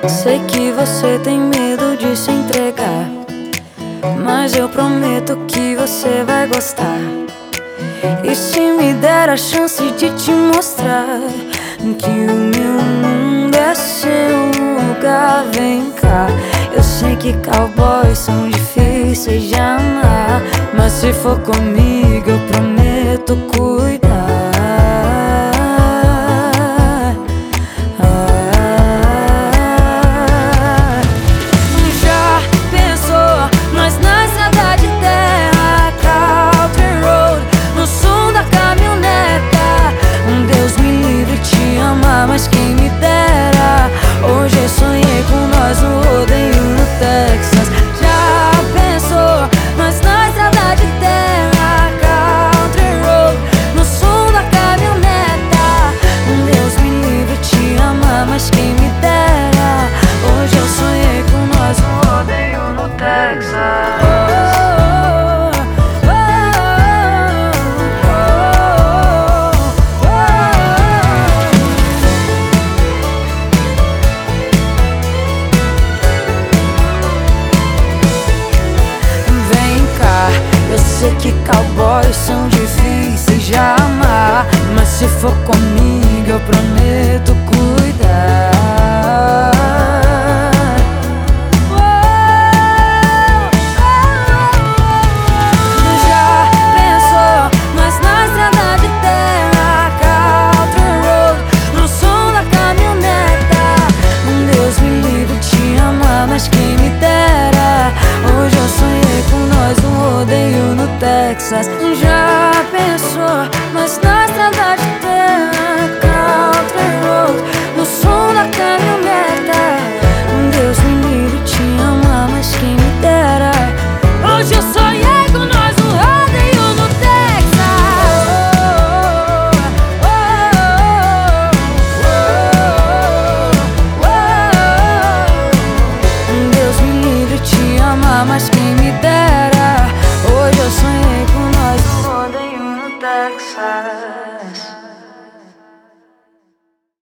Sei que você tem medo de se entregar, mas eu prometo que você vai gostar. E se me der a chance de te mostrar que o meu mundo é seu lugar, vem cá. Eu sei que cowboys são difíceis de amar, mas se for comigo eu prometo cuidar. Já pensou nós na estrada de terra, Country Road, no som da caminhoneta? Deus me livre te amar, mas quem me dera. Hoje eu sonhei com nós no rodeio no Texas. Já pensou nós na estrada de terra, Country Road, no som da caminhoneta? Deus me livre te amar, mas quem me dera. Hoje eu sonhei com nós no rodeio no Texas. Eu sei que cowboys são difíceis de amar, mas se for comigo eu prometo cuidar. Já pensou nós na estrada de terra, Country Road, no som da caminhoneta? Deus me livre te amar, mas quem me dera. Hoje eu sonhei com nós no rodeio no Texas. Já pensou nós na estrada de terra, Country Road, no som da caminhoneta? Deus me livre te amar, mas quem me dera. Hoje eu sonhei com nós no rodeio no Texas. Deus me livre te amar, mas quem me dera. Hoje eu sonhei com nós no rodeio no Texas.